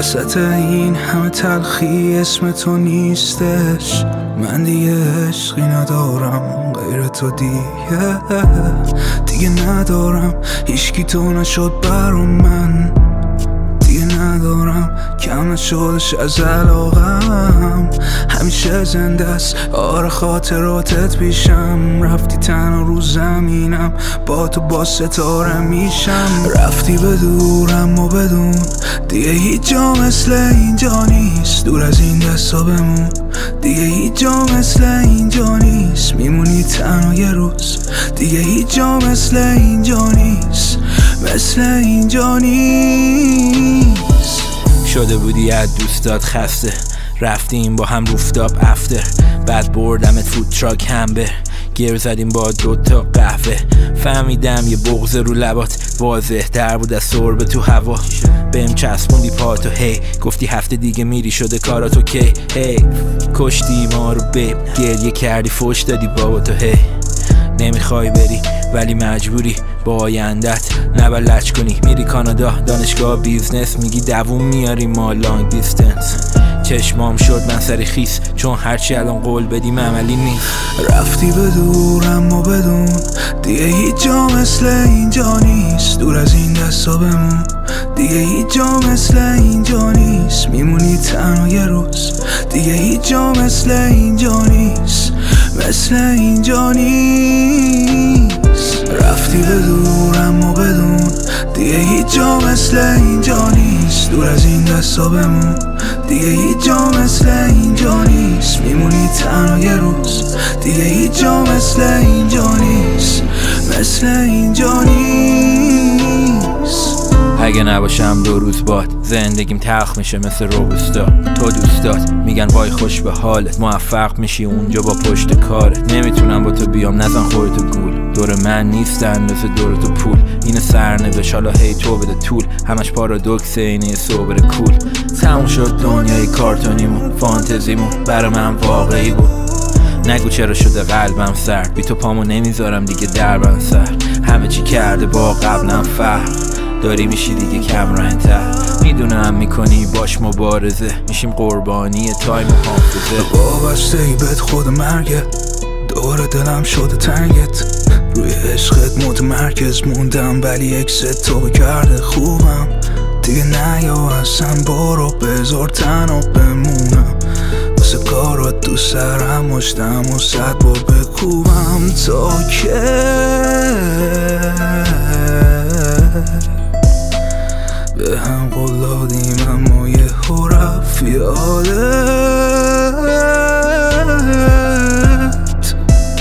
وسط این همه تلخی اسم تو نیستش. من دیگه عشقی ندارم غیر تو، دیگه ندارم هیچکی تو نشد برام، من دیگه ندارم کم نشدش از علاقم. همیشه زنده است آره خاطراتت پیشم. رفتی تنها رو زمینم، با تو با ستاره میشم. رفتی به دورم و بدون دیگه هیچ جا مثل اینجا نیست. دور از این دستا بمون دیگه هیچ جا مثل اینجا نیست. میمونی تنها یه روز دیگه هیچ جا مثل اینجا نیست، مثل اینجا نیست. شده بودی از دوستات خسته، رفتیم با هم روفتاب افتر، بعد بردمت فود تراک همبر، گیر زدیم با 2 تا قهوه. فهمیدم یه بغض رو لبات واضح در بود از سرب تو هوا. بهم چسبوندی پاتو هی، گفتی هفته دیگه میری شده کاراتو کی. هی کشتی ما رو به گریه کردی فوش دادی بابا تو هی. نمیخوای بری ولی مجبوری با آیندت نبلج کنی. میری کانادا دانشگاه بیزنس، میگی دووم میاری ما لانگ دیستنس. چشمام شد من سری خیس چون هرچی الان قول بدیم عملی نیست. رفتی به دورم و بدون دیگه هیچ جا مثل اینجا نیست. دور از این دستا بمون دیگه هیچ جا مثل اینجا نیست. میمونی تنها یه روز دیگه هیچ جا مثل اینجا نیست، مثل اینجا نیست. رفتی به دورم و بدون دیگه هیچ جا مثل اینجا نیست. دور از این دستا بمون دیگه هیچ جا مثل اینجا نیست. میمونی تنها یه روز دیگه هیچ جا مثل اینجا نیست، مثل اینجا نیست. اگه نباشم 2 روز باد زندگیم تلخ میشه مثل روبوستا. تو دوستات میگن وای خوش به حالت، موفق میشی اونجا با پشت کارت. نمیتونم با تو بیام نزن خودتو گول، دور من نیستن مثل دور تو پول. این سرنوشت حالا هی تو بده طول، همش پارادوکس اینه صبر کول. تموم شد دنیای کارتونیمون، فانتزیمون برا من واقعی بود. نگو چرا شده قلبم سرد، بی تو پامو نمیذارم دیگه دربم سر. همه چی کرده با قبلم فرق، داری میشی دیگه کم رنگ‌تر. میدونم میکنی باش مبارزه، میشیم قربانی تایم و حافظه. وابسته ای بهت خود مرگه، دور دلم شده تنگت. روی عشقت متمرکز موندم ولی اکست تو کرده خوبم. دیگه نیا اصلا برو بذار تنها بمونم. واسه کارات دو سرم مشتم و 100 بار بکوبم تا که به هم قول دادیم اما یه رفت یادت.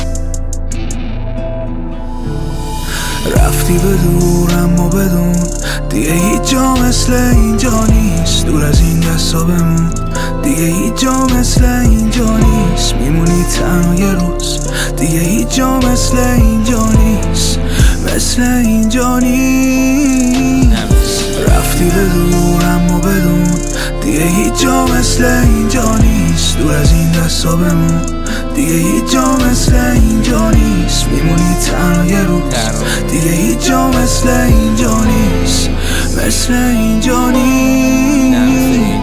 رفتی به دورم و بدون دیگه هیچ جا مثل اینجا نیست. دور از این دستا بمون دیگه هیچ جا مثل اینجا نیست. میمونی تنها یه روز دیگه هیچ جا مثل اینجا نیست، مثل اینجا نیست. رفتی به دورم و بدون دیگه هیچ جا مثل اینجا نیست. دور از این دستا بمون دیگه هیچ جا مثل اینجا نیست. میمونی تنها یه روز دیگه هیچ جا مثل اینجا نیست، مثل اینجا نیست.